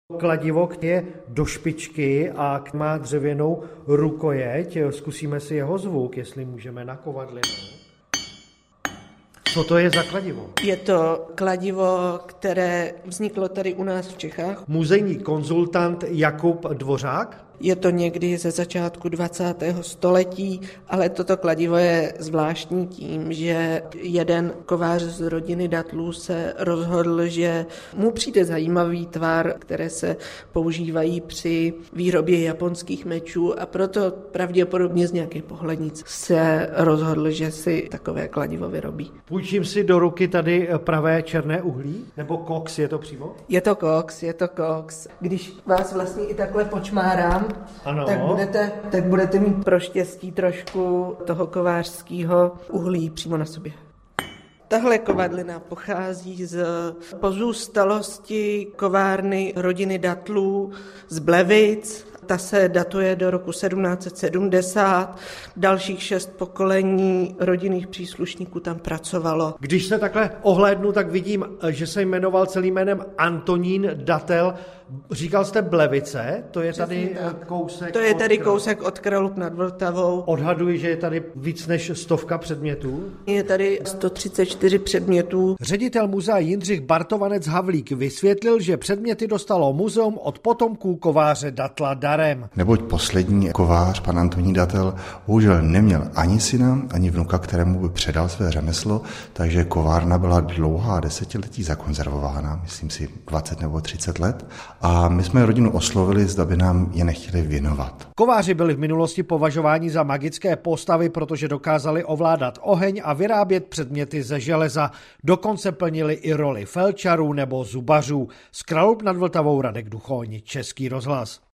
Kladivo je do špičky a má dřevěnou rukojeť. Zkusíme si jeho zvuk, jestli můžeme na kovadlinu. Co to je za kladivo? Je to kladivo, které vzniklo tady u nás v Čechách. Muzejní konzultant Jakub Dvořák? Je to někdy ze začátku 20. století, ale toto kladivo je zvláštní tím, že jeden kovář z rodiny Datlů se rozhodl, že mu přijde zajímavý tvar, které se používají při výrobě japonských mečů, a proto pravděpodobně z nějakých pohlednic se rozhodl, že si takové kladivo vyrobí. Půjčím si do ruky tady pravé černé uhlí? Nebo koks, je to přímo? Je to koks. Když vás vlastně i takhle počmárám, ano. tak budete mít pro štěstí trošku toho kovářského uhlí přímo na sobě. Tahle kovadlina pochází z pozůstalosti kovárny rodiny Datlů z Blevic. Ta se datuje do roku 1770. Dalších 6 pokolení rodinných příslušníků tam pracovalo. Když se takhle ohlédnu, tak vidím, že se jmenoval celým jménem Antonín Datel. Říkal jste Blevice, to je tady kousek. To je tady kousek od Kralupy nad Vltavou. Odhaduji, že je tady víc než 100 předmětů. Je tady 134 předmětů. Ředitel muzea Jindřich Bartovanec Havlík vysvětlil, že předměty dostalo muzeum od potomků kováře Datla darem. Neboť poslední kovář, pan Antonín Datel, bohužel neměl ani syna, ani vnuka, kterému by předal své řemeslo, takže kovárna byla dlouhá desetiletí zakonzervována, myslím si 20 nebo 30 let. A my jsme rodinu oslovili, zda by nám je nechtěli věnovat. Kováři byli v minulosti považováni za magické postavy, protože dokázali ovládat oheň a vyrábět předměty ze železa. Dokonce plnili i roli felčarů nebo zubařů. Z Kralup nad Vltavou Radek Duchoň, Český rozhlas.